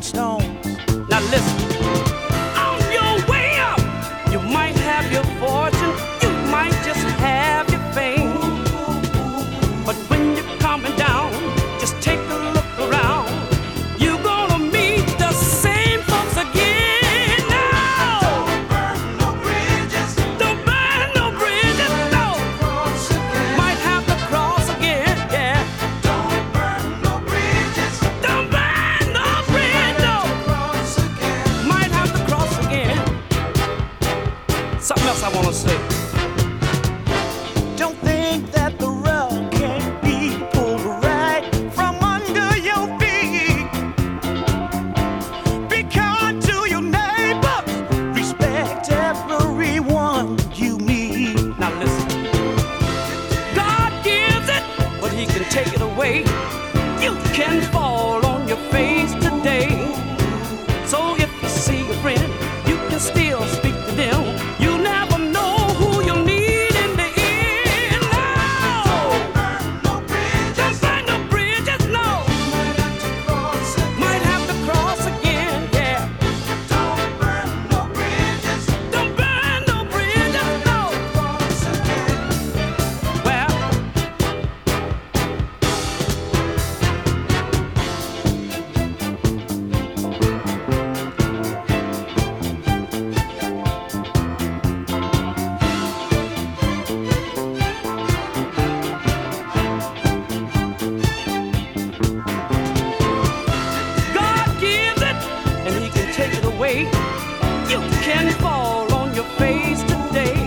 stones. Now listen, on your way up, you might have your fortune, you might just have your fame. But when you're coming down, just take a look around. You're gonna meet the same folks again. Now, Don't burn no bridges. don't burn no bridges, no. Cross again. Might have to cross again, yeah. Don't burn no bridges. Don't burn no bridge, no. Cross again. Might have to cross again. Something else I wanna say. Don't think that the rug can't be pulled right from under your feet. Be kind to your neighbor. Respect everyone you meet. Now listen, God gives it, but He can take it away. You can fall on your face today. So if you see a friend, you can still speak to them. You never know who you'll need in the end. No, Burn no bridges. don't burn no bridges, no. Might have to cross Might have to cross again. again, yeah. Don't burn no bridges. Don't burn no bridges, no. Cross again. Well, God gives it, and He can take it away. You can fall on your face today.